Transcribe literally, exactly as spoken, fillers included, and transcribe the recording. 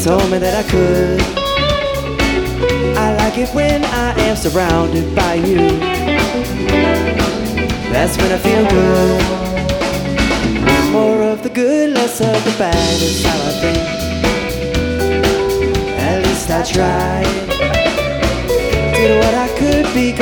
told me that I could. I like it when I am surrounded by you. That's when I feel good. More of the good, less of the bad is how I think. At least I tried. Did what I could be.